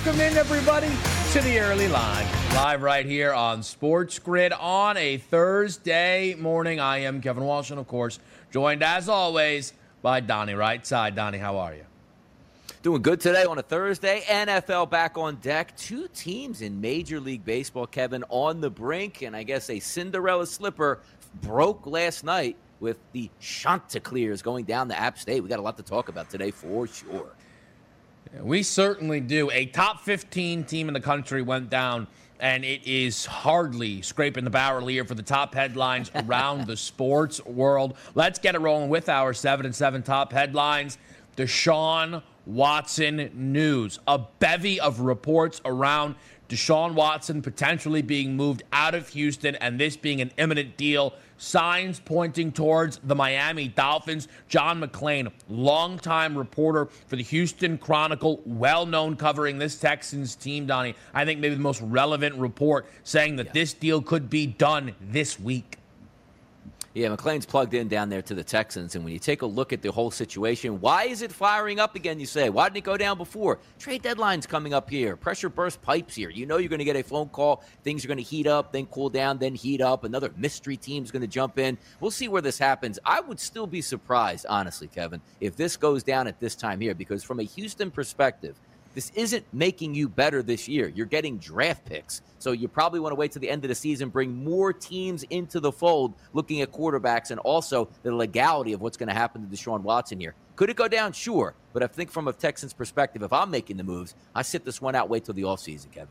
Welcome in, everybody, to the early line. Live right here on Sports Grid on a Thursday morning. I am Kevin Walsh, and of course, joined as always by Donnie Rightside. Donnie, how are you? Doing good today on a Thursday. NFL back on deck. Two teams in Major League Baseball, Kevin, on the brink. And I guess a Cinderella slipper broke last night with the Chanticleers going down to App State. We got a lot to talk about today for sure. We certainly do. A top 15 team in the country went down, and it is hardly scraping the barrel here for the top headlines around the sports world. Let's get it rolling with our 7 and 7 top headlines. Deshaun Watson news. A bevy of reports around Deshaun Watson potentially being moved out of Houston and this being an imminent deal. Signs pointing towards the Miami Dolphins. John McClain, longtime reporter for the Houston Chronicle, well-known covering this Texans team, Donnie. I think maybe the most relevant report saying that this deal could be done this week. Yeah, McClain's plugged in down there to the Texans, and when you take a look at the whole situation, why is it firing up again, you say? Why didn't it go down before? Trade deadline's coming up here. Pressure burst pipes here. You know you're going to get a phone call. Things are going to heat up, then cool down, then heat up. Another mystery team's going to jump in. We'll see where this happens. I would still be surprised, honestly, Kevin, if this goes down at this time here, because from a Houston perspective, this isn't making you better this year. You're getting draft picks. So you probably want to wait till the end of the season, bring more teams into the fold, looking at quarterbacks and also the legality of what's going to happen to Deshaun Watson here. Could it go down? Sure. But I think from a Texans perspective, if I'm making the moves, I sit this one out, wait till the offseason, Kevin.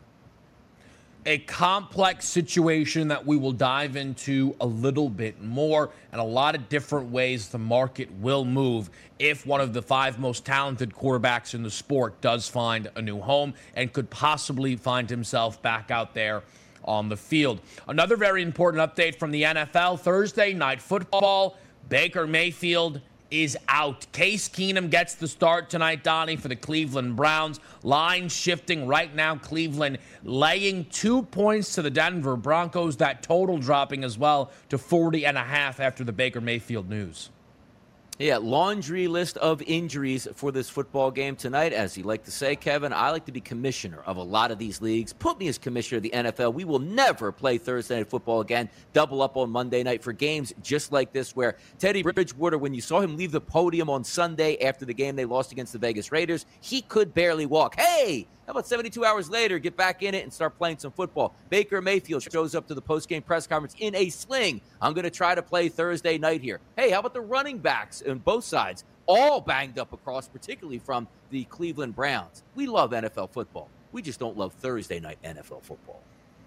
A complex situation that we will dive into a little bit more, and a lot of different ways the market will move if one of the 5 most talented quarterbacks in the sport does find a new home and could possibly find himself back out there on the field. Another very important update from the NFL, Thursday Night Football. Baker Mayfield is out. Case Keenum gets the start tonight, Donnie, for the Cleveland Browns. Line shifting right now. Cleveland laying 2 points to the Denver Broncos. That total dropping as well to 40.5 after the Baker Mayfield news. Yeah, laundry list of injuries for this football game tonight. As you like to say, Kevin, I like to be commissioner of a lot of these leagues. Put me as commissioner of the NFL. We will never play Thursday Night Football again. Double up on Monday night for games just like this, where Teddy Bridgewater, when you saw him leave the podium on Sunday after the game they lost against the Vegas Raiders, he could barely walk. Hey! How about 72 hours later, get back in it and start playing some football? Baker Mayfield shows up to the post-game press conference in a sling. I'm going to try to play Thursday night here. Hey, how about the running backs on both sides? All banged up across, particularly from the Cleveland Browns. We love NFL football. We just don't love Thursday night NFL football.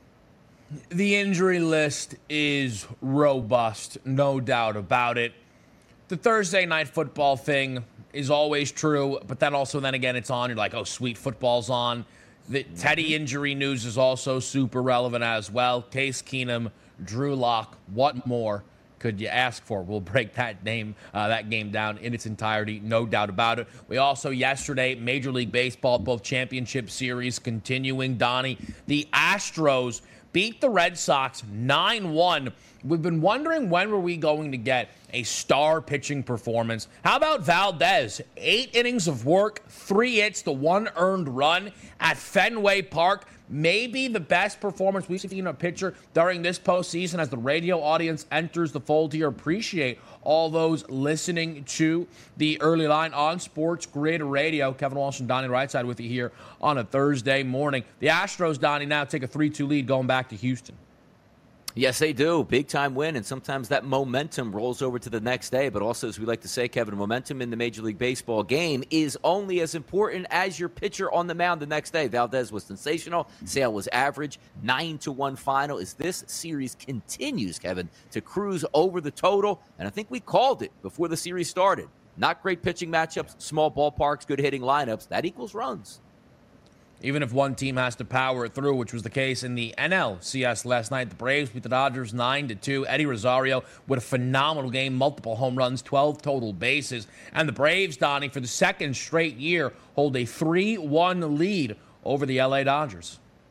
The injury list is robust, no doubt about it. The Thursday Night Football thing is always true, but then again, it's on. You're like, oh, sweet, football's on. The Teddy injury news is also super relevant as well. Case Keenum, Drew Lock, what more could you ask for? We'll break that game down in its entirety, no doubt about it. We also, yesterday, Major League Baseball, both championship series continuing, Donnie. The Astros beat the Red Sox 9-1. We've been wondering, when were we going to get a star pitching performance? How about Valdez? 8 innings of work, 3 hits to 1 earned run at Fenway Park. Maybe the best performance we've seen a pitcher during this postseason. As the radio audience enters the fold here, appreciate all those listening to the early line on Sports Grid Radio. Kevin Walsh and Donnie Rightside with you here on a Thursday morning. The Astros, Donnie, now take a 3-2 lead going back to Houston. Yes, they do. Big-time win, and sometimes that momentum rolls over to the next day. But also, as we like to say, Kevin, momentum in the Major League Baseball game is only as important as your pitcher on the mound the next day. Valdez was sensational. Sale was average. 9-1 final as this series continues, Kevin, to cruise over the total. And I think we called it before the series started. Not great pitching matchups, small ballparks, good hitting lineups. That equals runs. Even if one team has to power it through, which was the case in the NLCS last night. The Braves beat the Dodgers 9-2. Eddie Rosario with a phenomenal game, multiple home runs, 12 total bases. And the Braves, Donnie, for the second straight year, hold a 3-1 lead over the LA Dodgers.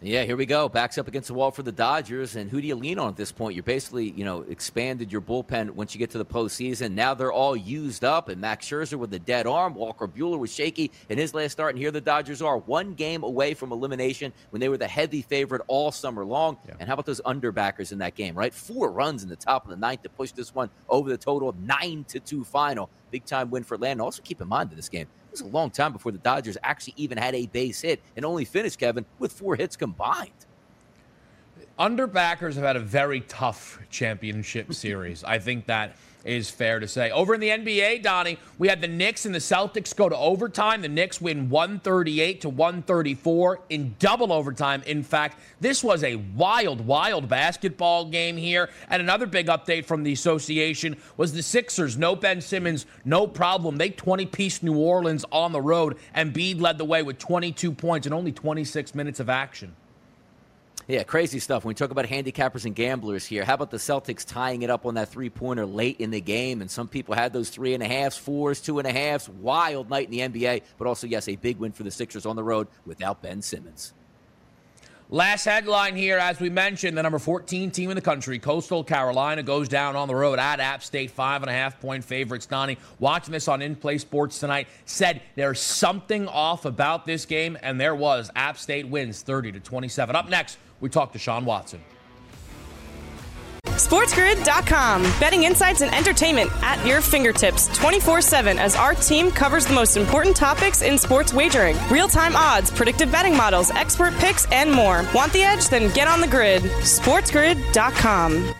Yeah, here we go. Backs up against the wall for the Dodgers. And who do you lean on at this point? You're basically, expanded your bullpen once you get to the postseason. Now they're all used up. And Max Scherzer with a dead arm. Walker Buehler was shaky in his last start. And here the Dodgers are, one game away from elimination when they were the heavy favorite all summer long. Yeah. And how about those underbackers in that game, right? 4 runs in the top of the ninth to push this one over the total of 9-2 final. Big-time win for Atlanta. Also keep in mind in this game, it was a long time before the Dodgers actually even had a base hit and only finished, Kevin, with 4 hits combined. Underbackers have had a very tough championship series. I think that is fair to say. Over in the NBA, Donnie, we had the Knicks and the Celtics go to overtime. The Knicks win 138-134 in double overtime. In fact, this was a wild, wild basketball game here. And another big update from the association was the Sixers. No Ben Simmons, no problem. They 20-piece New Orleans on the road. Embiid led the way with 22 points in only 26 minutes of action. Yeah, crazy stuff. When we talk about handicappers and gamblers here, how about the Celtics tying it up on that three-pointer late in the game? And some people had those 3.5s, 4s, 2.5s. Wild night in the NBA. But also, yes, a big win for the Sixers on the road without Ben Simmons. Last headline here, as we mentioned, the number 14 team in the country, Coastal Carolina, goes down on the road at App State, 5.5-point favorites. Donnie, watching this on In-Play Sports tonight, said there's something off about this game, and there was. App State wins 30-27. Up next, we talk to Deshaun Watson. SportsGrid.com. Betting insights and entertainment at your fingertips 24/7 as our team covers the most important topics in sports wagering. Real-time odds, predictive betting models, expert picks, and more. Want the edge? Then get on the grid. SportsGrid.com.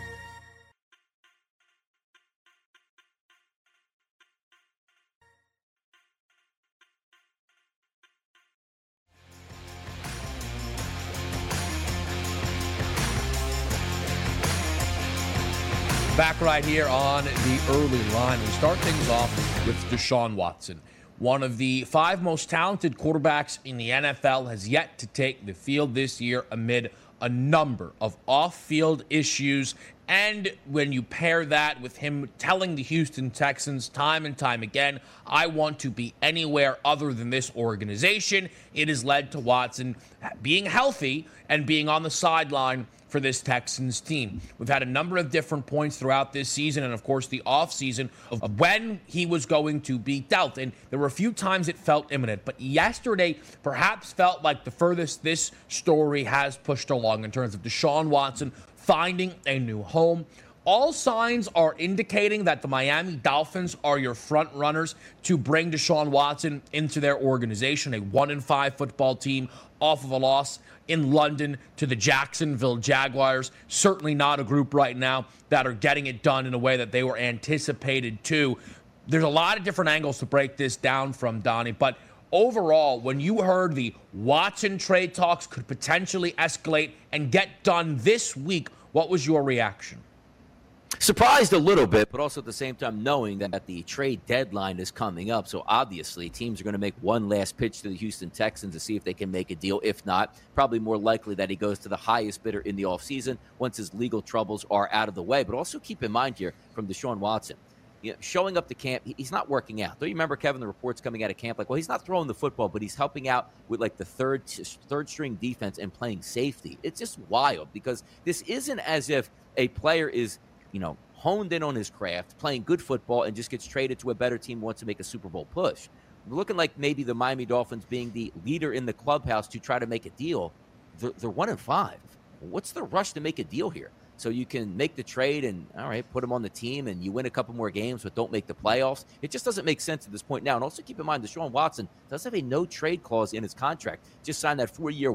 Back right here on the early line. We start things off with Deshaun Watson. One of the 5 most talented quarterbacks in the NFL has yet to take the field this year amid a number of off-field issues. And when you pair that with him telling the Houston Texans time and time again, I want to be anywhere other than this organization, it has led to Watson being healthy and being on the sideline for this Texans team. We've had a number of different points throughout this season and, of course, the offseason of when he was going to be dealt. And there were a few times it felt imminent. But yesterday perhaps felt like the furthest this story has pushed along in terms of Deshaun Watson finding a new home. All signs are indicating that the Miami Dolphins are your front runners to bring Deshaun Watson into their organization, a 1-5 football team off of a loss in London to the Jacksonville Jaguars. Certainly not a group right now that are getting it done in a way that they were anticipated to. There's a lot of different angles to break this down from, Donnie, but overall, when you heard the Watson trade talks could potentially escalate and get done this week, what was your reaction? Surprised a little bit, but also at the same time knowing that the trade deadline is coming up. So obviously teams are going to make one last pitch to the Houston Texans to see if they can make a deal. If not, probably more likely that he goes to the highest bidder in the offseason once his legal troubles are out of the way. But also keep in mind here from Deshaun Watson, showing up to camp, he's not working out. Don't you remember, Kevin, the reports coming out of camp? Like, well, he's not throwing the football, but he's helping out with, like, the third string defense and playing safety. It's just wild because this isn't as if a player is honed in on his craft, playing good football, and just gets traded to a better team who wants to make a Super Bowl push. We're looking like maybe the Miami Dolphins being the leader in the clubhouse to try to make a deal. They're 1-5. What's the rush to make a deal here? So you can make the trade and, all right, put him on the team and you win a couple more games but don't make the playoffs. It just doesn't make sense at this point now. And also keep in mind, Deshaun Watson does have a no-trade clause in his contract. Just signed that 4-year,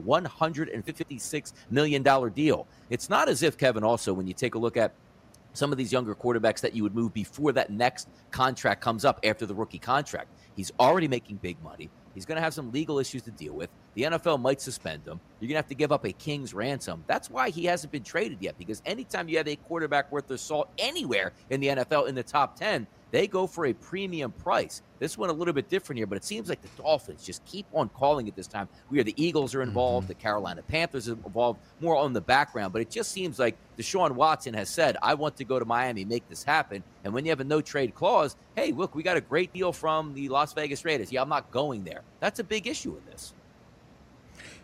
$156 million deal. It's not as if, Kevin, also, when you take a look at some of these younger quarterbacks that you would move before that next contract comes up after the rookie contract. He's already making big money. He's going to have some legal issues to deal with. The NFL might suspend him. You're going to have to give up a king's ransom. That's why he hasn't been traded yet, because anytime you have a quarterback worth their salt anywhere in the NFL in the top 10, they go for a premium price. This one a little bit different here, but it seems like the Dolphins just keep on calling it this time. The Eagles are involved, the Carolina Panthers are involved, more on the background, but it just seems like Deshaun Watson has said, I want to go to Miami, make this happen. And when you have a no-trade clause, hey, look, we got a great deal from the Las Vegas Raiders. Yeah, I'm not going there. That's a big issue in this.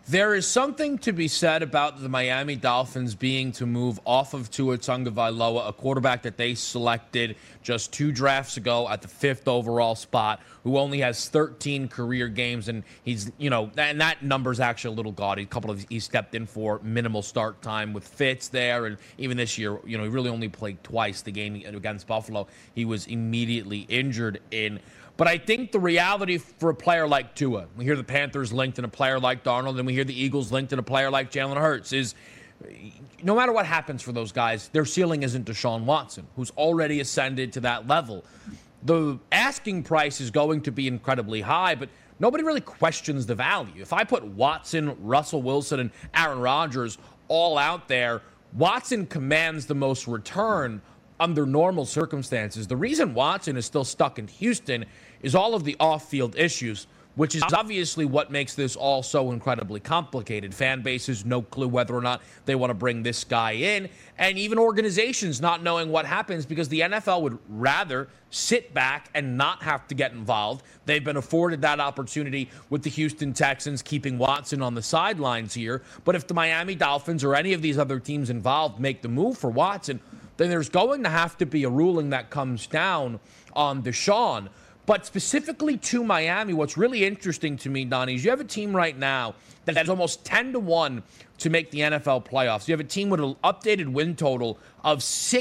There is something to be said about the Miami Dolphins being to move off of Tua Tagovailoa, a quarterback that they selected just 2 drafts ago at the 5th overall spot, who only has 13 career games, and he's, and that number's actually a little gaudy. He stepped in for minimal start time with Fitz there, and even this year, he really only played twice. The game against Buffalo, he was immediately injured in. But I think the reality for a player like Tua, we hear the Panthers linked in a player like Darnold, and we hear the Eagles linked in a player like Jalen Hurts, is no matter what happens for those guys, their ceiling isn't Deshaun Watson, who's already ascended to that level. The asking price is going to be incredibly high, but nobody really questions the value. If I put Watson, Russell Wilson, and Aaron Rodgers all out there, Watson commands the most return under normal circumstances. The reason Watson is still stuck in Houston is all of the off-field issues, which is obviously what makes this all so incredibly complicated. Fan bases, no clue whether or not they want to bring this guy in, and even organizations not knowing what happens because the NFL would rather sit back and not have to get involved. They've been afforded that opportunity with the Houston Texans keeping Watson on the sidelines here. But if the Miami Dolphins or any of these other teams involved make the move for Watson, then there's going to have to be a ruling that comes down on Deshaun. But specifically to Miami, what's really interesting to me, Donnie, is you have a team right now that's almost 10-1 to make the NFL playoffs. You have a team with an updated win total of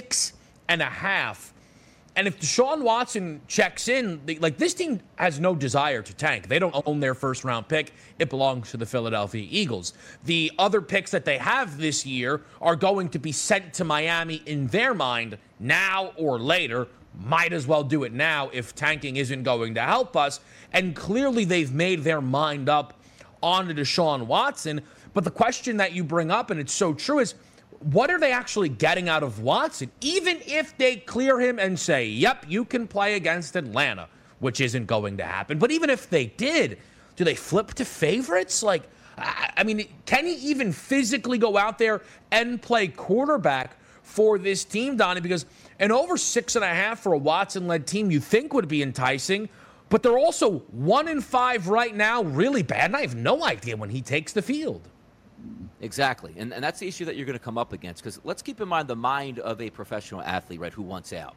6.5. And if Deshaun Watson checks in, this team has no desire to tank. They don't own their first-round pick. It belongs to the Philadelphia Eagles. The other picks that they have this year are going to be sent to Miami in their mind now or later. Might as well do it now if tanking isn't going to help us. And clearly they've made their mind up on Deshaun Watson. But the question that you bring up, and it's so true, is what are they actually getting out of Watson? Even if they clear him and say, yep, you can play against Atlanta, which isn't going to happen. But even if they did, do they flip to favorites? Can he even physically go out there and play quarterback for this team, Donnie? Because an over 6.5 for a Watson-led team you think would be enticing, but they're also 1-5 right now, really bad, and I have no idea when he takes the field. Exactly, and that's the issue that you're going to come up against, because let's keep in mind the mind of a professional athlete, right, who wants out.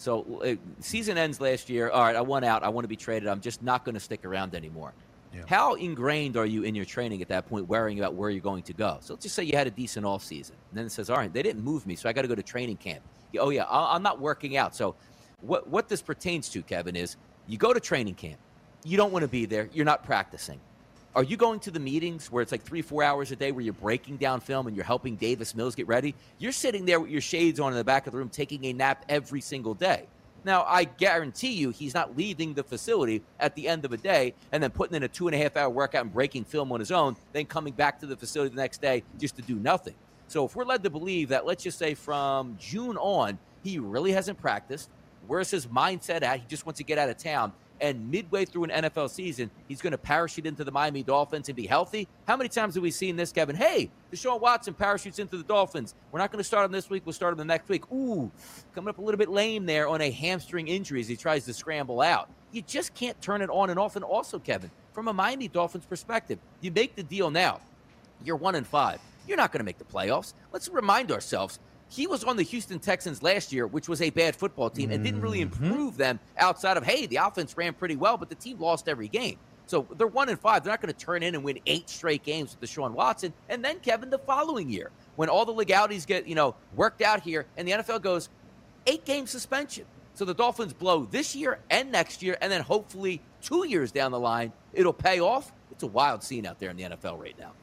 So season ends last year, all right, I want out, I want to be traded, I'm just not going to stick around anymore. Yeah. How ingrained are you in your training at that point, worrying about where you're going to go? So let's just say you had a decent offseason, and then it says, all right, they didn't move me, so I got to go to training camp. Oh, yeah, I'm not working out. So what this pertains to, Kevin, is you go to training camp. You don't want to be there. You're not practicing. Are you going to the meetings where it's like 3-4 hours a day where you're breaking down film and you're helping Davis Mills get ready? You're sitting there with your shades on in the back of the room taking a nap every single day. Now, I guarantee you he's not leaving the facility at the end of a day and then putting in a 2.5-hour workout and breaking film on his own, then coming back to the facility the next day just to do nothing. So if we're led to believe that, let's just say from June on, he really hasn't practiced, where's his mindset at? He just wants to get out of town. And midway through an NFL season, he's going to parachute into the Miami Dolphins and be healthy. How many times have we seen this, Kevin? Hey, Deshaun Watson parachutes into the Dolphins. We're not going to start him this week. We'll start him the next week. Ooh, coming up a little bit lame there on a hamstring injury as he tries to scramble out. You just can't turn it on and off. And also, Kevin, from a Miami Dolphins perspective, you make the deal now. You're 1-5. You're not going to make the playoffs. Let's remind ourselves. He was on the Houston Texans last year, which was a bad football team, and didn't really improve them outside of, hey, the offense ran pretty well, but the team lost every game. So they're 1-5. They're not going to turn in and win 8 straight games with Deshaun Watson. And then, Kevin, the following year, when all the legalities get, worked out here, and the NFL goes 8-game suspension. So the Dolphins blow this year and next year, and then hopefully 2 years down the line, it'll pay off. It's a wild scene out there in the NFL right now.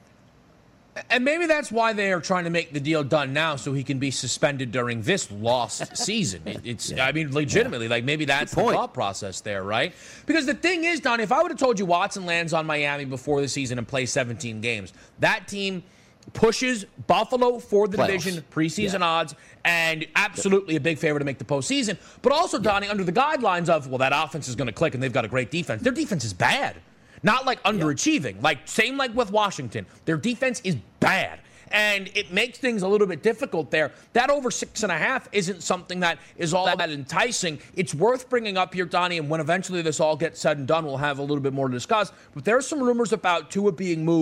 And maybe that's why they are trying to make the deal done now so he can be suspended during this lost season. Legitimately, maybe that's the thought process there, right? Because the thing is, Don, if I would have told you Watson lands on Miami before the season and plays 17 games, that team pushes Buffalo for the division, preseason odds, and absolutely a big favorite to make the postseason. But also, Donnie, under the guidelines of, that offense is going to click and they've got a great defense. Their defense is bad. Not underachieving. Same with Washington. Their defense is bad. And it makes things a little bit difficult there. That over 6.5 isn't something that is all that enticing. It's worth bringing up here, Donnie, and when eventually this all gets said and done, we'll have a little bit more to discuss. But there are some rumors about Tua being moved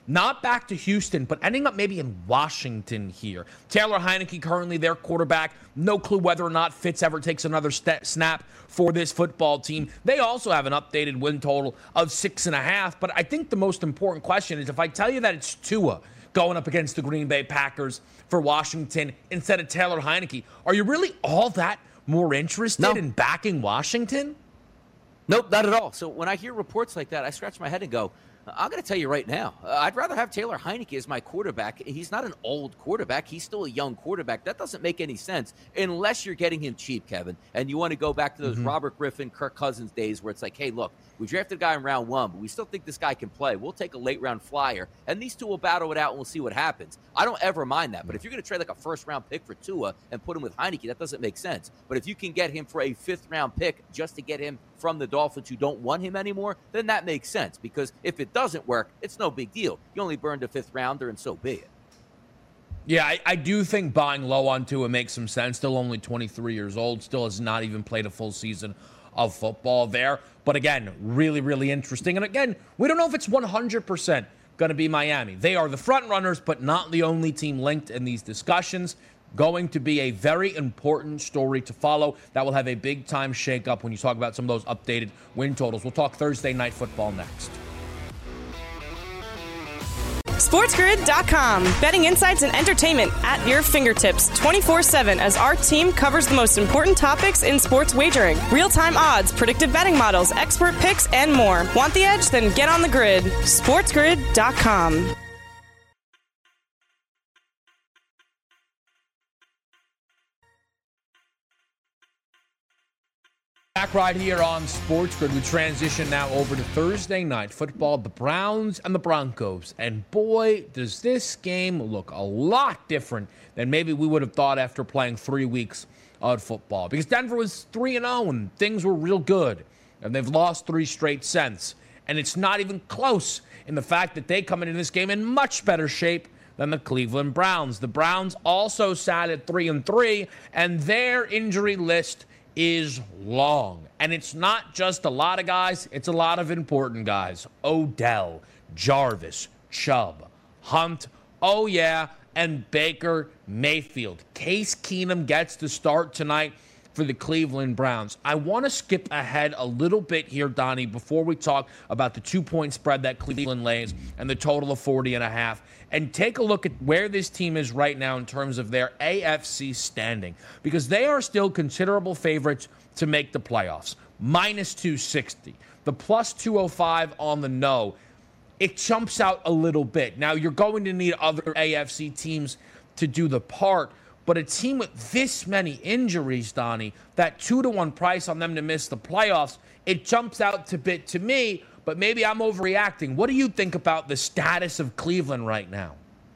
not back to Houston, but ending up maybe in Washington here. Taylor Heineke currently their quarterback. No clue whether or not Fitz ever takes another snap for this football team. They also have an updated win total of 6.5. But I think the most important question is if I tell you that it's Tua going up against the Green Bay Packers for Washington instead of Taylor Heineke, are you really all that more interested in backing Washington? Nope, not at all. So when I hear reports like that, I scratch my head and go, I'm going to tell you right now, I'd rather have Taylor Heineke as my quarterback. He's not an old quarterback. He's still a young quarterback. That doesn't make any sense unless you're getting him cheap, Kevin, and you want to go back to those Robert Griffin, Kirk Cousins days where it's like, hey, look, we drafted a guy in round 1, but we still think this guy can play. We'll take a late-round flyer, and these two will battle it out, and we'll see what happens. I don't ever mind that, but if you're going to trade like a first-round pick for Tua and put him with Heineke, that doesn't make sense. But if you can get him for a fifth-round pick just to get him from the Dolphins who don't want him anymore, then that makes sense, because if it doesn't work, it's no big deal. You only burned a fifth-rounder, and so be it. Yeah, I do think buying low on Tua makes some sense. Still only 23 years old, still has not even played a full season of football there. But again, really, really interesting. And again, we don't know if it's 100% going to be Miami. They are the front runners, but not the only team linked in these discussions. Going to be a very important story to follow that will have a big-time shakeup when you talk about some of those updated win totals. We'll talk Thursday Night Football next. SportsGrid.com. Betting insights and entertainment at your fingertips 24/7 as our team covers the most important topics in sports wagering. Real-time odds, predictive betting models, expert picks, and more. Want the edge? Then get on the grid. SportsGrid.com. Back right here on Sports Grid. We transition now over to Thursday Night Football, the Browns and the Broncos. And boy, does this game look a lot different than maybe we would have thought after playing 3 weeks of football. Because Denver was 3-0 and things were real good. And they've lost 3 straight since. And it's not even close in the fact that they come into this game in much better shape than the Cleveland Browns. The Browns also sat at 3-3, and their injury list is long. And it's not just a lot of guys, it's a lot of important guys. Odell, Jarvis, Chubb, Hunt, oh yeah, and Baker Mayfield. Case Keenum gets to start tonight for the Cleveland Browns. I want to skip ahead a little bit here, Donnie, before we talk about the 2-point spread that Cleveland lays and the total of 40.5. And take a look at where this team is right now in terms of their AFC standing, because they are still considerable favorites to make the playoffs. Minus 260. The plus 205 on the no. It jumps out a little bit. Now, you're going to need other AFC teams to do the part, but a team with this many injuries, Donnie, that 2-1 price on them to miss the playoffs, it jumps out a bit to me. But maybe I'm overreacting. What do you think about the status of Cleveland right now?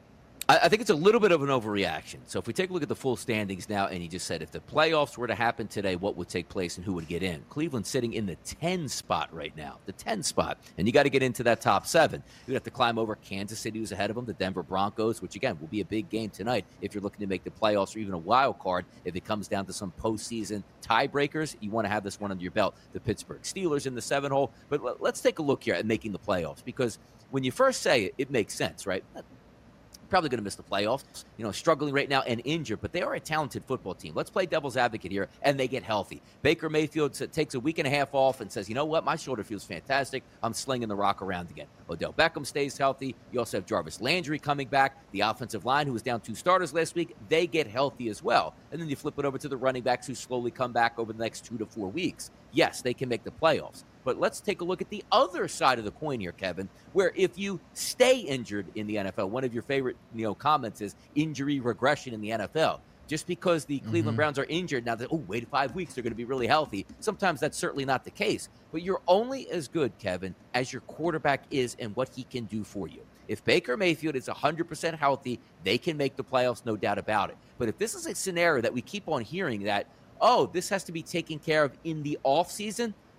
I think it's a little bit of an overreaction. So if we take a look at the full standings now, and you just said if the playoffs were to happen today, what would take place and who would get in? Cleveland's sitting in the 10 spot right now, the 10 spot. And you got to get into that top 7. You'd have to climb over Kansas City, who's ahead of them, the Denver Broncos, which, again, will be a big game tonight if you're looking to make the playoffs or even a wild card. If it comes down to some postseason tiebreakers, you want to have this one under your belt. The Pittsburgh Steelers in the 7 hole. But let's take a look here at making the playoffs, because when you first say it, it makes sense, right? Probably going to miss the playoffs, struggling right now and injured, but they are a talented football team. Let's play devil's advocate here, and they get healthy. Baker Mayfield takes a week and a half off and says, you know what, my shoulder feels fantastic. I'm slinging the rock around again. Odell Beckham stays healthy. You also have Jarvis Landry coming back. The offensive line, who was down 2 starters last week, they get healthy as well. And then you flip it over to the running backs, who slowly come back over the next 2 to 4 weeks. Yes, they can make the playoffs. But let's take a look at the other side of the coin here, Kevin, where if you stay injured in the NFL, one of your favorite comments is injury regression in the NFL. Just because the Cleveland Browns are injured now, wait 5 weeks, they're going to be really healthy. Sometimes that's certainly not the case. But you're only as good, Kevin, as your quarterback is and what he can do for you. If Baker Mayfield is 100% healthy, they can make the playoffs, no doubt about it. But if this is a scenario that we keep on hearing that, this has to be taken care of in the offseason,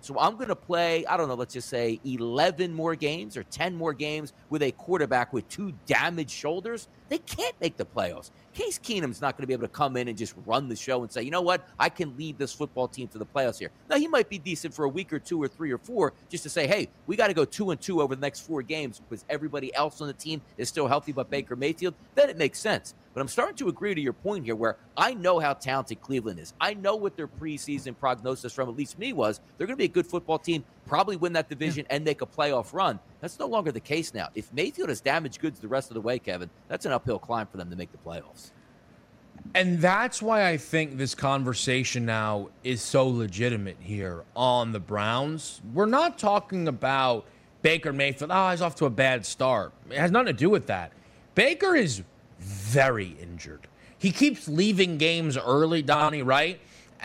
So I'm going to play, I don't know, let's just say 11 more games or 10 more games with a quarterback with 2 damaged shoulders. They can't make the playoffs. Case Keenum's not going to be able to come in and just run the show and say, you know what, I can lead this football team to the playoffs here. Now, he might be decent for a week or 2 or 3 or 4 just to say, hey, we got to go 2-2 over the next 4 games because everybody else on the team is still healthy but Baker Mayfield. Then it makes sense. But I'm starting to agree to your point here where I know how talented Cleveland is. I know what their preseason prognosis from at least me was. They're going to be a good football team, probably win that division and make a playoff run. That's no longer the case now. If Mayfield has damaged goods the rest of the way, Kevin, that's an uphill climb for them to make the playoffs. And that's why I think this conversation now is so legitimate here on the Browns. We're not talking about Baker Mayfield. Oh, he's off to a bad start. It has nothing to do with that. Baker is very injured. He keeps leaving games early, Donnie, right?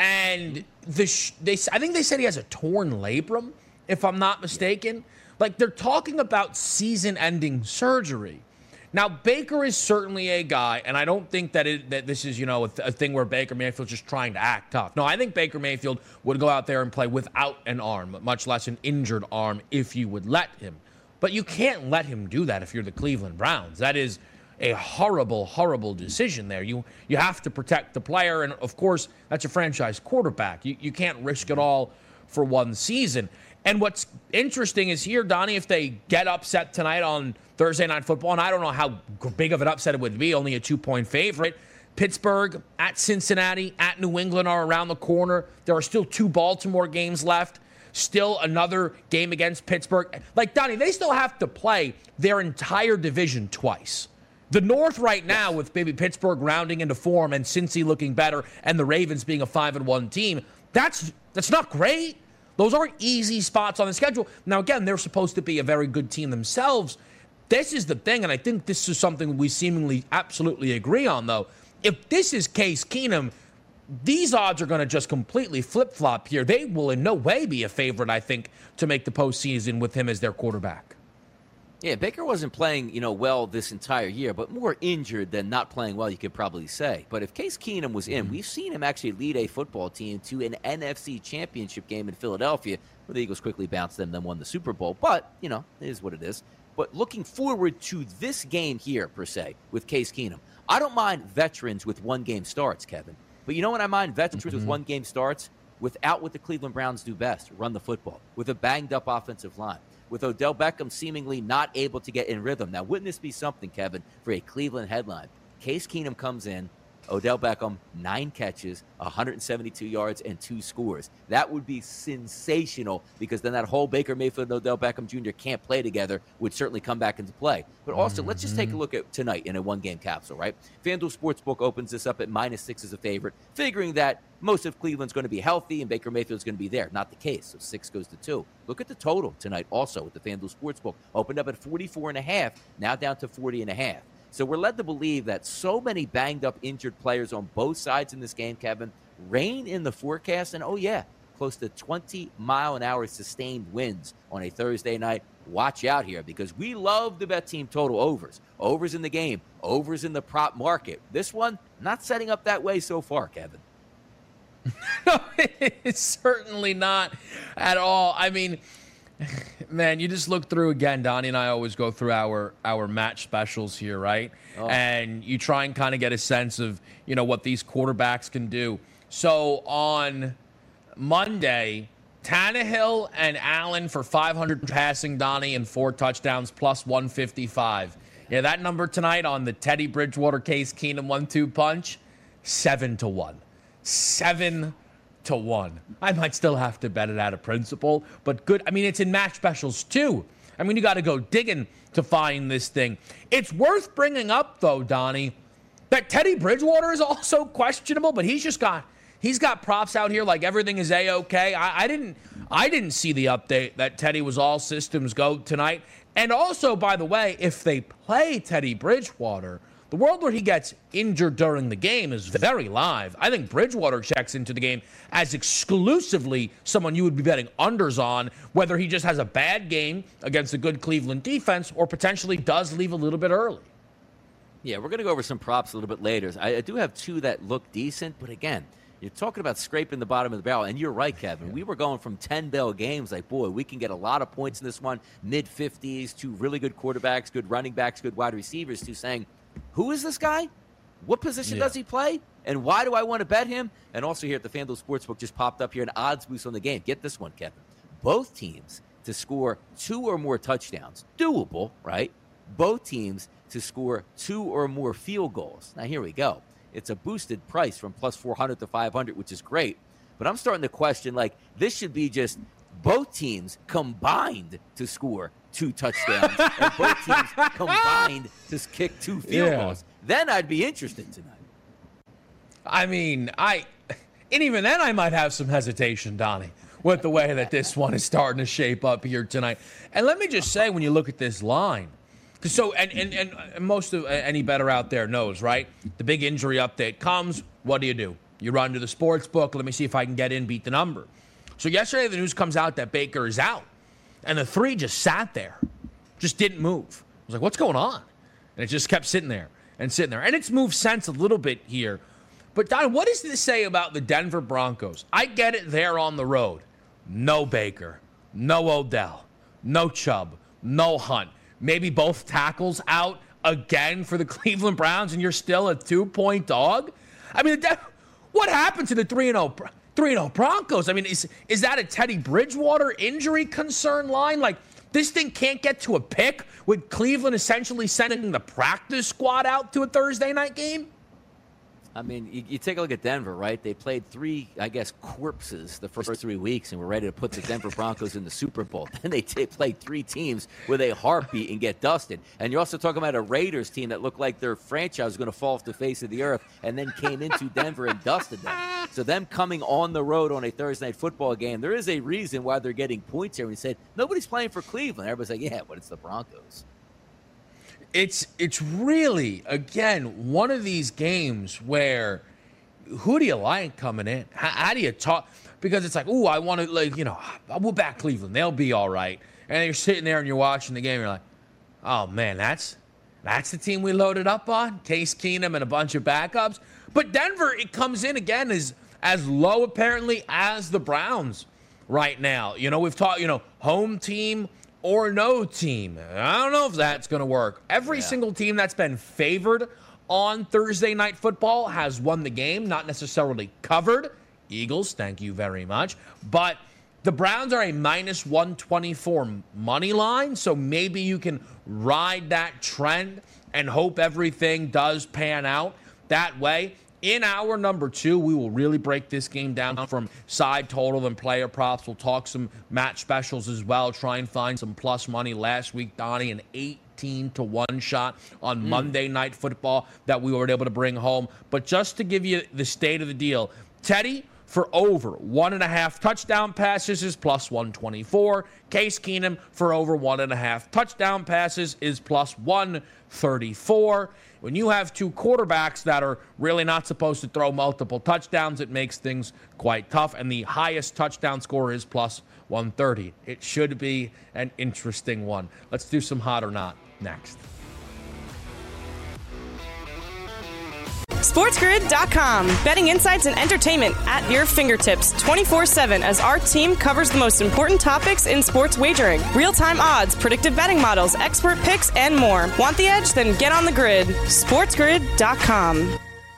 And I think they said he has a torn labrum, if I'm not mistaken. Like, they're talking about season-ending surgery. Now, Baker is certainly a guy, and I don't think that this is, a thing where Baker Mayfield's just trying to act tough. No, I think Baker Mayfield would go out there and play without an arm, much less an injured arm, if you would let him. But you can't let him do that if you're the Cleveland Browns. That is a horrible, horrible decision there. You have to protect the player, and, of course, that's a franchise quarterback. You can't risk it all for one season. And what's interesting is here, Donnie, if they get upset tonight on Thursday Night Football, and I don't know how big of an upset it would be, only a 2-point favorite. Pittsburgh, at Cincinnati, at New England are around the corner. There are still 2 Baltimore games left. Still another game against Pittsburgh. Like, Donnie, they still have to play their entire division twice. The North right now, with maybe Pittsburgh rounding into form and Cincy looking better and the Ravens being a 5-1 team, that's not great. Those aren't easy spots on the schedule. Now, again, they're supposed to be a very good team themselves. This is the thing, and I think this is something we seemingly absolutely agree on, though. If this is Case Keenum, these odds are going to just completely flip-flop here. They will in no way be a favorite, I think, to make the postseason with him as their quarterback. Yeah, Baker wasn't playing, well this entire year, but more injured than not playing well, you could probably say. But if Case Keenum was in, we've seen him actually lead a football team to an NFC championship game in Philadelphia, where the Eagles quickly bounced them, then won the Super Bowl. But, it is what it is. But looking forward to this game here, per se, with Case Keenum, I don't mind veterans with 1-game starts, Kevin. But you know what I mind veterans with 1-game starts? Without what the Cleveland Browns do best, run the football, with a banged-up offensive line. With Odell Beckham seemingly not able to get in rhythm. Now, wouldn't this be something, Kevin, for a Cleveland headline? Case Keenum comes in, Odell Beckham, 9 catches, 172 yards, and 2 scores. That would be sensational because then that whole Baker Mayfield and Odell Beckham Jr. can't play together would certainly come back into play. But also, let's just take a look at tonight in a 1-game capsule, right? FanDuel Sportsbook opens this up at -6 as a favorite, figuring that most of Cleveland's going to be healthy and Baker Mayfield's going to be there. Not the case, so 6 goes to 2. Look at the total tonight also with the FanDuel Sportsbook. Opened up at 44.5, now down to 40.5. So we're led to believe that so many banged-up, injured players on both sides in this game, Kevin, rain in the forecast, and close to 20-mile-an-hour sustained winds on a Thursday night. Watch out here because we love to bet team total overs. Overs in the game, overs in the prop market. This one, not setting up that way so far, Kevin. No, it's certainly not at all. I mean, man, you just look through again. Donnie and I always go through our match specials here, right? Oh. And you try and kind of get a sense of, what these quarterbacks can do. So on Monday, Tannehill and Allen for 500 passing, Donnie, and 4 touchdowns, plus 155. Yeah, that number tonight on the Teddy Bridgewater Case Keenum 1-2 punch, 7-1. 7-1. I might still have to bet it out of principle, but good. I mean, it's in match specials too. I mean, you got to go digging to find this thing. It's worth bringing up, though, Donnie, that Teddy Bridgewater is also questionable, but he's got props out here like everything is A-okay. I didn't see the update that Teddy was all systems go tonight. And also, by the way, if they play Teddy Bridgewater, the world where he gets injured during the game is very live. I think Bridgewater checks into the game as exclusively someone you would be betting unders on, whether he just has a bad game against a good Cleveland defense or potentially does leave a little bit early. Yeah, we're going to go over some props a little bit later. I do have 2 that look decent, but again, You're talking about scraping the bottom of the barrel, and you're right, Kevin. Yeah. We were going from 10-bell games like, boy, we can get a lot of points in this one, mid-50s, two really good quarterbacks, good running backs, good wide receivers, to saying, who is this guy? What position does he play? And why do I want to bet him? And also here at the FanDuel Sportsbook just popped up here an odds boost on the game. Get this one, Kevin. Both teams to score 2 or more touchdowns. Doable, right? Both teams to score 2 or more field goals. Now, here we go. It's a boosted price from plus 400 to 500, which is great. But I'm starting to question, like, this should be just both teams combined to score 2 touchdowns and both teams combined to kick 2 field goals. Then I'd be interested tonight. I mean, and even then I might have some hesitation, Donnie, with the way that this one is starting to shape up here tonight. And let me just say, when you look at this line, so and most of any bettor out there knows, right? The big injury update comes. What do? You run to the sports book. Let me see if I can get in, beat the number. So yesterday the news comes out that Baker is out, and the 3 just sat there, just didn't move. I was like, what's going on? And it just kept sitting there. And it's moved since a little bit here. But, Don, what does this say about the Denver Broncos? I get it, they're on the road. No Baker, no Odell, no Chubb, no Hunt. Maybe both tackles out again for the Cleveland Browns, and you're still a 2-point dog? I mean, what happened to the 3-0 Broncos? I mean, is that a Teddy Bridgewater injury concern line? Like, this thing can't get to a pick with Cleveland essentially sending the practice squad out to a Thursday night game? I mean, you take a look at Denver, right? They played 3, I guess, corpses the first 3 weeks and were ready to put the Denver Broncos in the Super Bowl. Then they played 3 teams with a heartbeat and get dusted. And you're also talking about a Raiders team that looked like their franchise was going to fall off the face of the earth and then came into Denver and dusted them. So them coming on the road on a Thursday night football game, there is a reason why they're getting points here. And we said, nobody's playing for Cleveland. Everybody's like, yeah, but it's the Broncos. It's really, again, one of these games where who do you like coming in? How do you talk? Because it's like, ooh, I want to, we'll back Cleveland. They'll be all right. And you're sitting there and you're watching the game. And you're like, oh, man, that's the team we loaded up on? Case Keenum and a bunch of backups. But Denver, it comes in again as low, apparently, as the Browns right now. We've talked, home team or no team. I don't know if that's going to work. Every single team that's been favored on Thursday Night Football has won the game, not necessarily covered. Eagles, thank you very much. But the Browns are a minus 124 money line, so maybe you can ride that trend and hope everything does pan out that way. In hour number 2, we will really break this game down from side total and player props. We'll talk some match specials as well, try and find some plus money. Last week, Donnie, an 18-1 shot on Monday Night Football that we were able to bring home. But just to give you the state of the deal, Teddy for over 1.5 touchdown passes is plus 124. Case Keenum for over 1.5 touchdown passes is plus 134. When you have 2 quarterbacks that are really not supposed to throw multiple touchdowns, it makes things quite tough. And the highest touchdown score is plus 130. It should be an interesting one. Let's do some hot or not next. SportsGrid.com. Betting insights and entertainment at your fingertips 24/7 as our team covers the most important topics in sports wagering. Real-time odds, predictive betting models, expert picks, and more. Want the edge? Then get on the grid. SportsGrid.com.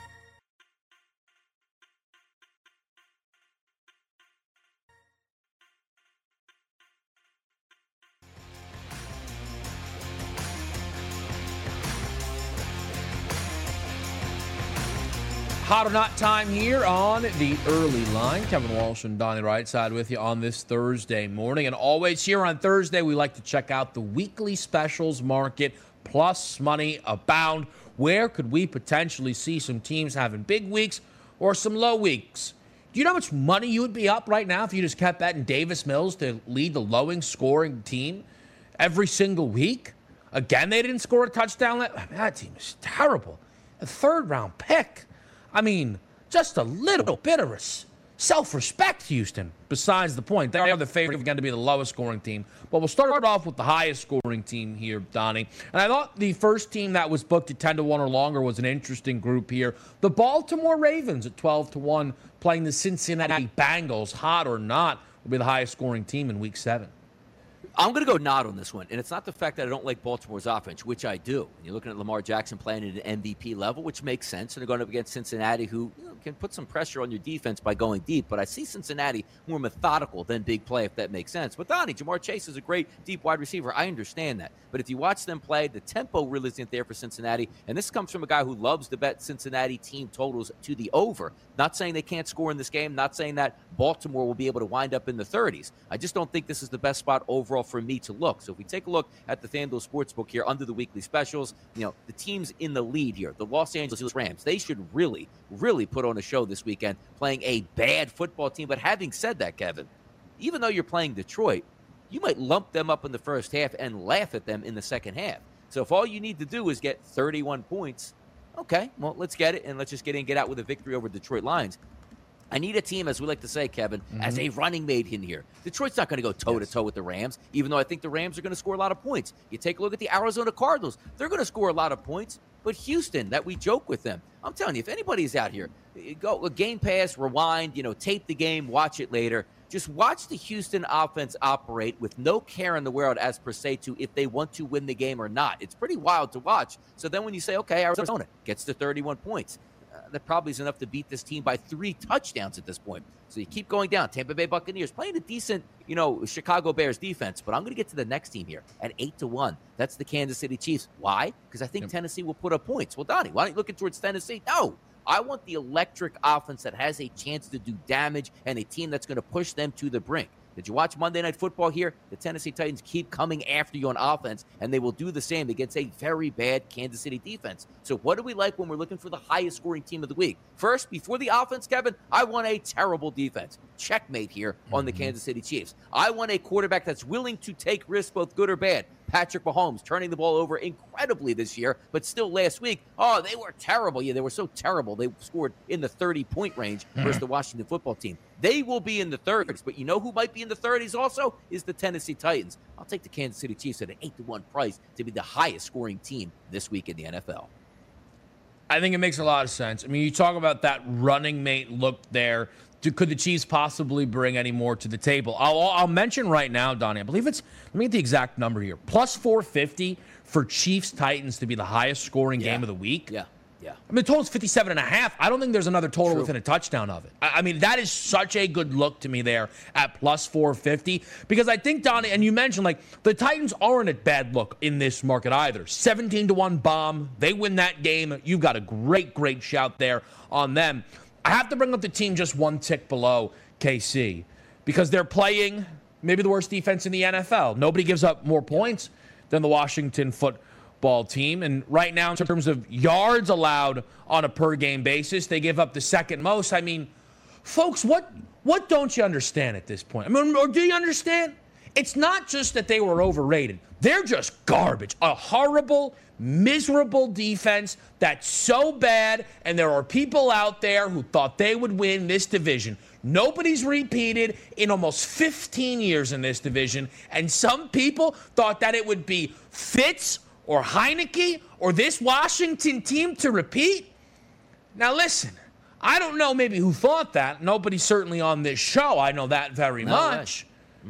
Hot or not time here on the early line. Kevin Walsh and Donnie Rightside with you on this Thursday morning. And always here on Thursday, we like to check out the weekly specials market. Plus money abound. Where could we potentially see some teams having big weeks or some low weeks? Do you know how much money you would be up right now if you just kept betting Davis Mills to lead the lowest scoring team every single week? Again, they didn't score a touchdown. That team is terrible. A 3rd-round pick. I mean, just a little bit of self-respect, Houston. Besides the point, they are the favorite again to be the lowest scoring team. But we'll start off with the highest scoring team here, Donnie. And I thought the first team that was booked at 10-1 or longer was an interesting group here. The Baltimore Ravens at 12-1 playing the Cincinnati Bengals. Hot or not, will be the highest scoring team in Week 7. I'm going to go not on this one, and it's not the fact that I don't like Baltimore's offense, which I do. And you're looking at Lamar Jackson playing at an MVP level, which makes sense, and they're going up against Cincinnati, who can put some pressure on your defense by going deep. But I see Cincinnati more methodical than big play, if that makes sense. But Donnie, Jamar Chase is a great deep wide receiver. I understand that. But if you watch them play, the tempo really isn't there for Cincinnati, and this comes from a guy who loves to bet Cincinnati team totals to the over. Not saying they can't score in this game, not saying that Baltimore will be able to wind up in the 30s. I just don't think this is the best spot overall for me to look. So if we take a look at the FanDuel Sportsbook here under the weekly specials, the teams in the lead here, the Los Angeles Rams, they should really, really put on a show this weekend playing a bad football team. But having said that, Kevin, even though you're playing Detroit, you might lump them up in the first half and laugh at them in the second half. So if all you need to do is get 31 points, okay, well, let's get it, and let's just get out with a victory over Detroit Lions. I need a team, as we like to say, Kevin, as a running mate in here. Detroit's not going to go toe-to-toe with the Rams, even though I think the Rams are going to score a lot of points. You take a look at the Arizona Cardinals. They're going to score a lot of points. But Houston, that we joke with them, I'm telling you, if anybody's out here, go Game Pass, rewind, tape the game, watch it later. Just watch the Houston offense operate with no care in the world as per se to if they want to win the game or not. It's pretty wild to watch. So then when you say, okay, Arizona gets to 31 points, that probably is enough to beat this team by 3 touchdowns at this point. So you keep going down. Tampa Bay Buccaneers playing a decent, Chicago Bears defense. But I'm going to get to the next team here at 8-1. That's the Kansas City Chiefs. Why? Because I think Tennessee will put up points. Well, Donnie, why aren't you looking towards Tennessee? No. I want the electric offense that has a chance to do damage and a team that's going to push them to the brink. Did you watch Monday Night Football here? The Tennessee Titans keep coming after you on offense, and they will do the same against a very bad Kansas City defense. So what do we like when we're looking for the highest scoring team of the week? First, before the offense, Kevin, I want a terrible defense. Checkmate here on the Kansas City Chiefs. I want a quarterback that's willing to take risks, both good or bad. Patrick Mahomes turning the ball over incredibly this year, but still last week, they were terrible. Yeah, they were so terrible. They scored in the 30-point range versus the Washington football team. They will be in the 30s, but you know who might be in the 30s also? Is the Tennessee Titans. I'll take the Kansas City Chiefs at an 8-1 price to be the highest scoring team this week in the NFL. I think it makes a lot of sense. I mean, you talk about that running mate look there. Could the Chiefs possibly bring any more to the table? I'll mention right now, Donnie, I believe let me get the exact number here. Plus 450 for Chiefs-Titans to be the highest scoring game of the week. Yeah. I mean, the total's 57.5. I don't think there's another total within a touchdown of it. I mean, that is such a good look to me there at plus 450. Because I think, Donnie, and you mentioned, the Titans aren't a bad look in this market either. 17-1 bomb. They win that game. You've got a great, great shout there on them. I have to bring up the team just one tick below KC because they're playing maybe the worst defense in the NFL. Nobody gives up more points than the Washington football team. And right now, in terms of yards allowed on a per-game basis, they give up the second most. I mean, folks, what don't you understand at this point? I mean, or do you understand? It's not just that they were overrated. They're just garbage. A horrible, miserable defense that's so bad, and there are people out there who thought they would win this division. Nobody's repeated in almost 15 years in this division, and some people thought that it would be Fitz or Heineke or this Washington team to repeat. Now listen, I don't know maybe who thought that. Nobody certainly on this show. I know that very much.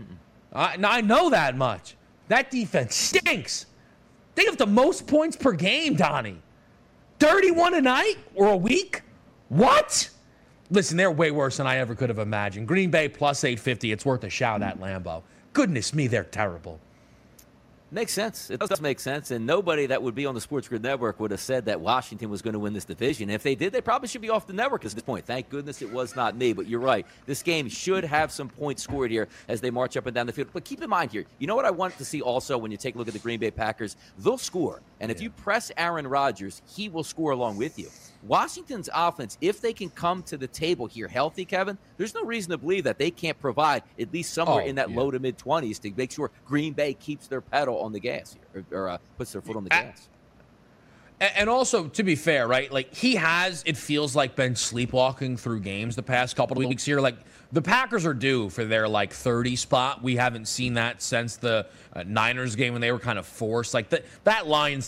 I know that much. That defense stinks. They have the most points per game, Donnie. 31 a night or a week? What? Listen, they're way worse than I ever could have imagined. Green Bay plus 850. It's worth a shout at Lambeau. Goodness me, they're terrible. Makes sense. It does make sense. And nobody that would be on the Sports Grid Network would have said that Washington was going to win this division. If they did, they probably should be off the network at this point. Thank goodness it was not me. But you're right. This game should have some points scored here as they march up and down the field. But keep in mind here, you know what I want to see also when you take a look at the Green Bay Packers? They'll score. And if you press Aaron Rodgers, he will score along with you. Washington's offense, if they can come to the table here healthy, Kevin, there's no reason to believe that they can't provide at least somewhere in that low to mid-20s to make sure Green Bay keeps their pedal on the gas here, or puts their foot on the gas. And also, to be fair, right? Like, he has, it feels like, been sleepwalking through games the past couple of weeks here. Like, the Packers are due for their, 30 spot. We haven't seen that since the Niners game when they were kind of forced. Like, that Lions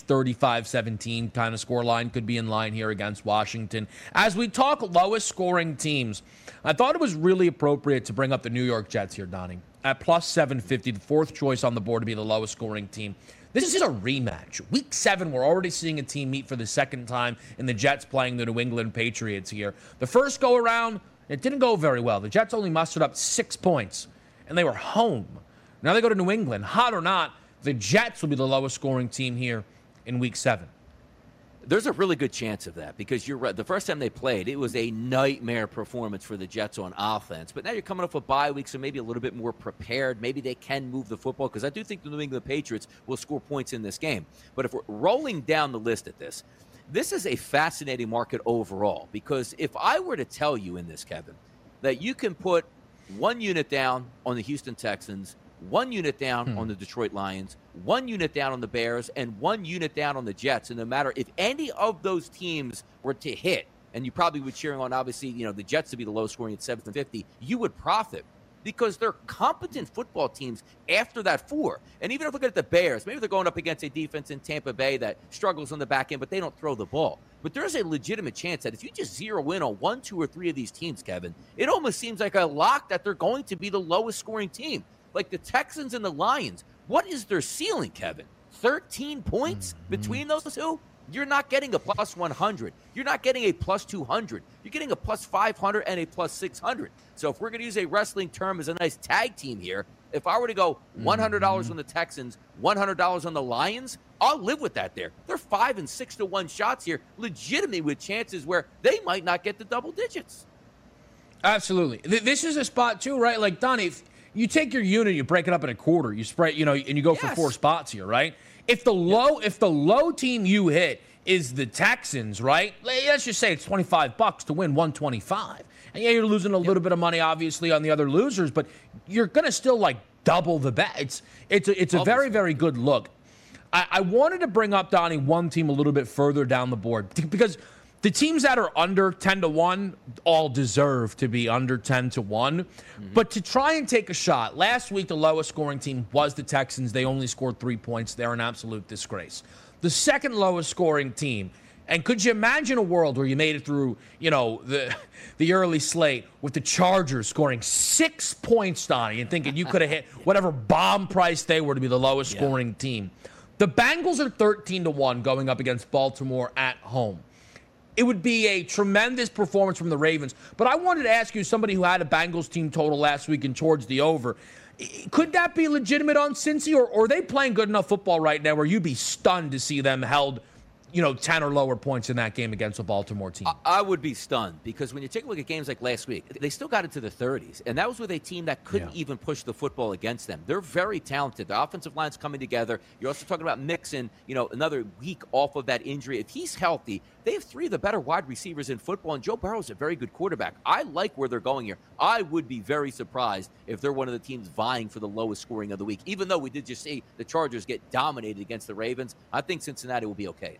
35-17 kind of score line could be in line here against Washington. As we talk lowest scoring teams, I thought it was really appropriate to bring up the New York Jets here, Donnie. At plus 750, the fourth choice on the board to be the lowest scoring team. This is a rematch. Week 7, we're already seeing a team meet for the second time in the Jets playing the New England Patriots here. The first go-around, it didn't go very well. The Jets only mustered up 6 points, and they were home. Now they go to New England. Hot or not, the Jets will be the lowest scoring team here in Week 7. There's a really good chance of that because you're right. The first time they played, it was a nightmare performance for the Jets on offense. But now you're coming off a bye week, so maybe a little bit more prepared. Maybe they can move the football because I do think the New England Patriots will score points in this game. But if we're rolling down the list at this is a fascinating market overall because if I were to tell you in this, Kevin, that you can put 1 unit down on the Houston Texans, 1 unit down on the Detroit Lions, 1 unit down on the Bears, and 1 unit down on the Jets. And no matter if any of those teams were to hit, and you probably would cheering on, obviously, the Jets to be the low scoring at 750, you would profit because they're competent football teams after that 4. And even if we look at the Bears, maybe they're going up against a defense in Tampa Bay that struggles on the back end, but they don't throw the ball. But there's a legitimate chance that if you just zero in on 1, 2, or 3 of these teams, Kevin, it almost seems like a lock that they're going to be the lowest scoring team. Like the Texans and the Lions, what is their ceiling, Kevin? 13 points between those two? You're not getting a plus 100. You're not getting a plus 200. You're getting a plus 500 and a plus 600. So if we're going to use a wrestling term as a nice tag team here, if I were to go $100 on the Texans, $100 on the Lions, I'll live with that there. They're 5 and 6 to 1 shots here, legitimately with chances where they might not get the double digits. Absolutely. This is a spot, too, right? Like, Donnie, if you take your unit, you break it up in a quarter, you spread, and you go for 4 spots here, right? If the low team you hit is the Texans, right? Let's just say it's $25 to win 125. And yeah, you're losing a little bit of money, obviously, on the other losers, but you're gonna still double the bet. It's a very, very good look. I wanted to bring up, Donnie, one team a little bit further down the board because the teams that are under 10 to 1 all deserve to be under 10 to 1. But to try and take a shot, last week the lowest scoring team was the Texans. They only scored 3 points. They're an absolute disgrace. The second lowest scoring team, and could you imagine a world where you made it through, the early slate with the Chargers scoring 6 points, Donnie, and thinking you could have hit whatever bomb price they were to be the lowest scoring team. The Bengals are 13 to 1 going up against Baltimore at home. It would be a tremendous performance from the Ravens. But I wanted to ask you, somebody who had a Bengals team total last week and towards the over, could that be legitimate on Cincy, or are they playing good enough football right now where you'd be stunned to see them held 10 or lower points in that game against a Baltimore team? I would be stunned because when you take a look at games like last week, they still got into the 30s, and that was with a team that couldn't even push the football against them. They're very talented. The offensive line's coming together. You're also talking about Mixon, another week off of that injury. If he's healthy, they have 3 of the better wide receivers in football, and Joe Burrow's a very good quarterback. I like where they're going here. I would be very surprised if they're one of the teams vying for the lowest scoring of the week. Even though we did just see the Chargers get dominated against the Ravens, I think Cincinnati will be okay.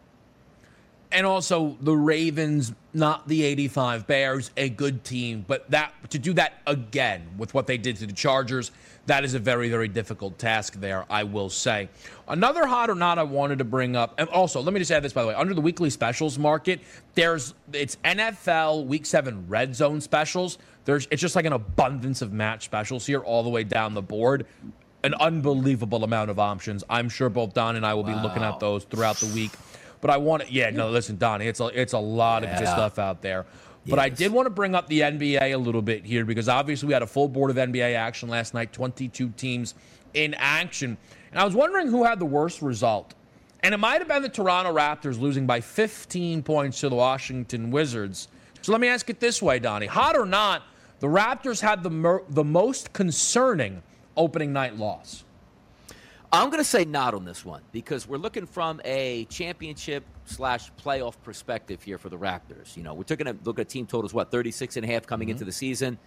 And also, the Ravens, not the 85 Bears, a good team. But to do that again with what they did to the Chargers, that is a very, very difficult task there, I will say. Another hot or not I wanted to bring up, and also, let me just add this, by the way. Under the weekly specials market, it's NFL Week 7 Red Zone specials. It's just like an abundance of match specials here all the way down the board. An unbelievable amount of options. I'm sure both Don and I will be looking at those throughout the week. But I want to, listen, Donnie, it's a lot of good stuff out there. But I did want to bring up the NBA a little bit here because obviously we had a full board of NBA action last night, 22 teams in action. And I was wondering who had the worst result. And it might have been the Toronto Raptors losing by 15 points to the Washington Wizards. So let me ask it this way, Donnie. Hot or not, the Raptors had the most concerning opening night loss. I'm going to say not on this one because we're looking from a championship/playoff perspective here for the Raptors. We're taking a look at team totals, 36.5 coming into the season.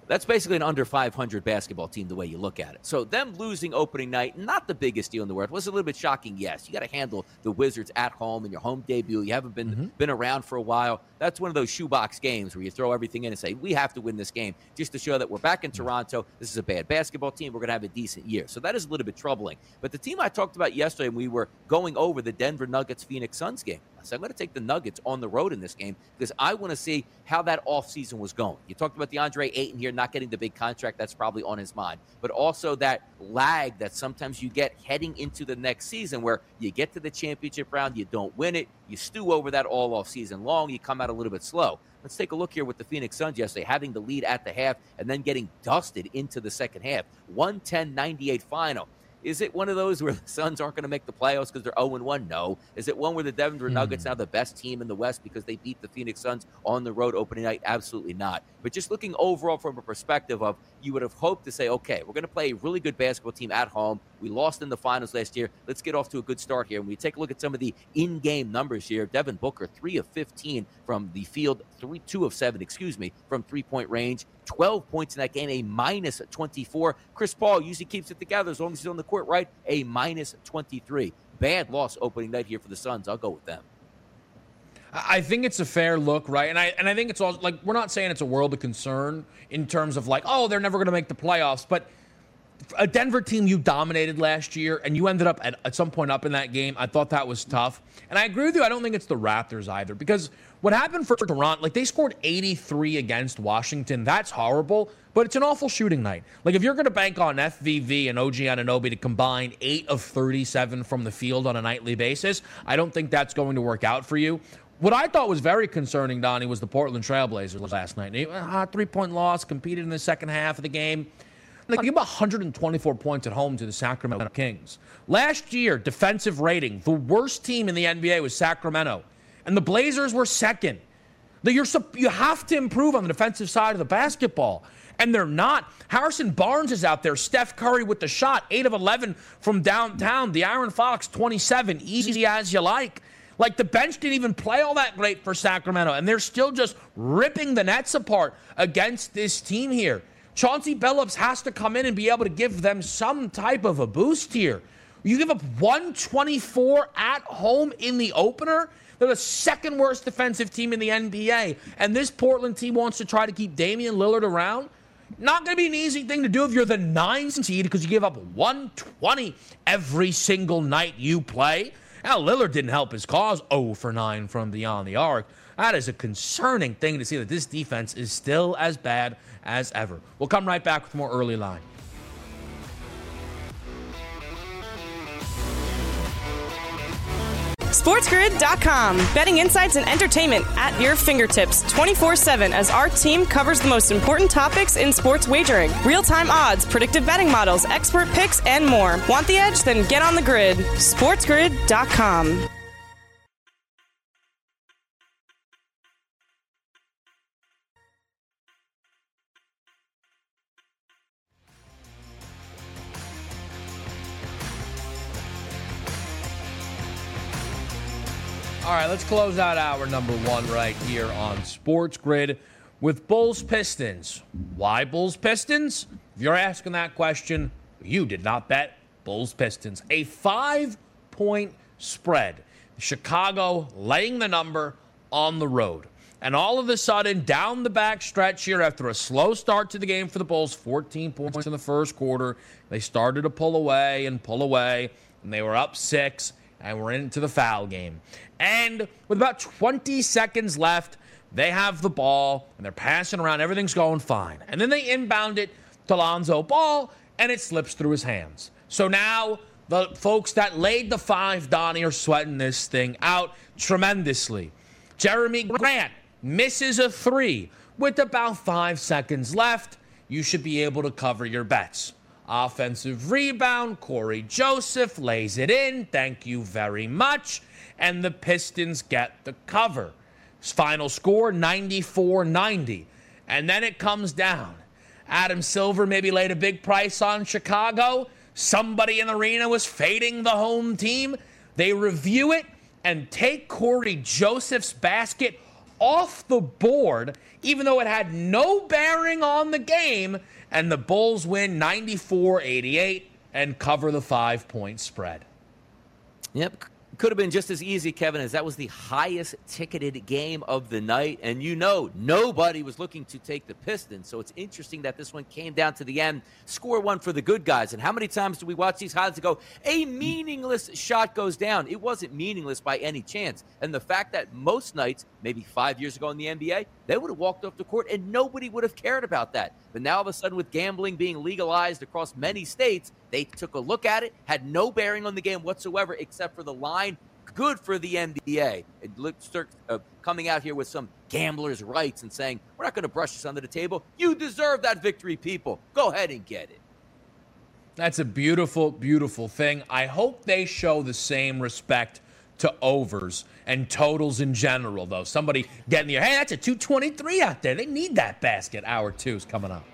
That's basically an under 500 basketball team the way you look at it. So them losing opening night, not the biggest deal in the world. Was a little bit shocking, yes. You got to handle the Wizards at home in your home debut. You haven't been around for a while. That's one of those shoebox games where you throw everything in and say, we have to win this game just to show that we're back in Toronto. This is a bad basketball team. We're going to have a decent year. So that is a little bit troubling. But the team I talked about yesterday when we were going over the Denver Nuggets-Phoenix Suns game, I said, I'm going to take the Nuggets on the road in this game because I want to see how that offseason was going. You talked about DeAndre Ayton here not getting the big contract. That's probably on his mind. But also that lag that sometimes you get heading into the next season where you get to the championship round, you don't win it, you stew over that all off season long, you come out a little bit slow. Let's take a look here with the Phoenix Suns yesterday, having the lead at the half and then getting dusted into the second half. 110-98 final. Is it one of those where the Suns aren't going to make the playoffs because they're 0-1? No. Is it one where the Denver Nuggets now the best team in the West because they beat the Phoenix Suns on the road opening night? Absolutely not. But just looking overall from a perspective of you would have hoped to say, okay, we're going to play a really good basketball team at home. We lost in the finals last year. Let's get off to a good start here. When we take a look at some of the in-game numbers here, Devin Booker, 3 of 15 from the field, 2 of 7, from three-point range. 12 points in that game, a minus 24. Chris Paul usually keeps it together as long as he's on the court, right? A minus 23. Bad loss opening night here for the Suns. I'll go with them. I think it's a fair look, right? And I think it's all like, we're not saying it's a world of concern in terms of like, oh, they're never going to make the playoffs, but a Denver team you dominated last year and you ended up at some point up in that game. I thought that was tough. And I agree with you. I don't think it's the Raptors either, because what happened for Toronto, like they scored 83 against Washington. That's horrible, but it's an awful shooting night. Like if you're going to bank on FVV and OG Anunoby to combine 8 of 37 from the field on a nightly basis, I don't think that's going to work out for you. What I thought was very concerning, Donnie, was the Portland Trailblazers last night. 3-point loss, competed in the second half of the game. Like, give 124 points at home to the Sacramento Kings. Last year, defensive rating, the worst team in the NBA was Sacramento, and the Blazers were second. You have to improve on the defensive side of the basketball, and they're not. Harrison Barnes is out there. Steph Curry with the shot, 8 of 11 from downtown. De'Aaron Fox, 27, easy as you like. Like, the bench didn't even play all that great for Sacramento, and they're still just ripping the Nets apart against this team here. Chauncey Billups has to come in and be able to give them some type of a boost here. You give up 124 at home in the opener? They're the second worst defensive team in the NBA. And this Portland team wants to try to keep Damian Lillard around? Not going to be an easy thing to do if you're the 9th seed because you give up 120 every single night you play. Now, Lillard didn't help his cause. 0 for 9 from beyond the arc. That is a concerning thing to see that this defense is still as bad as ever. We'll come right back with more early line. SportsGrid.com. Betting insights and entertainment at your fingertips 24/7 as our team covers the most important topics in sports wagering. Real-time odds, predictive betting models, expert picks, and more. Want the edge? Then get on the grid. SportsGrid.com. All right, let's close out hour number 1 right here on Sports Grid with Bulls Pistons. Why Bulls Pistons? If you're asking that question, you did not bet Bulls Pistons. A 5-point spread. Chicago laying the number on the road. And all of a sudden, down the back stretch here, after a slow start to the game for the Bulls, 14 points in the first quarter, they started to pull away, and they were up 6. And we're into the foul game. And with about 20 seconds left, they have the ball, and they're passing around. Everything's going fine. And then they inbound it to Lonzo Ball, and it slips through his hands. So now the folks that laid the 5, Donnie, are sweating this thing out tremendously. Jeremy Grant misses a 3. With about 5 seconds left, you should be able to cover your bets. Offensive rebound, Corey Joseph lays it in. Thank you very much. And the Pistons get the cover. Final score, 94-90. And then it comes down. Adam Silver maybe laid a big price on Chicago. Somebody in the arena was fading the home team. They review it and take Corey Joseph's basket off the board, even though it had no bearing on the game, and the Bulls win 94-88 and cover the 5-point spread. Yep. Could have been just as easy, Kevin, as that was the highest ticketed game of the night. And nobody was looking to take the Pistons. So it's interesting that this one came down to the end. Score one for the good guys. And how many times do we watch these highlights and go, a meaningless shot goes down? It wasn't meaningless by any chance. And the fact that most nights, maybe 5 years ago in the NBA, they would have walked off the court and nobody would have cared about that. But now all of a sudden with gambling being legalized across many states, they took a look at it, had no bearing on the game whatsoever except for the line. Good for the NBA. It starts coming out here with some gamblers' rights and saying, we're not going to brush this under the table. You deserve that victory, people. Go ahead and get it. That's a beautiful, beautiful thing. I hope they show the same respect to overs and totals in general, though. Somebody getting there, hey, that's a 223 out there. They need that basket. Hour 2 is coming up.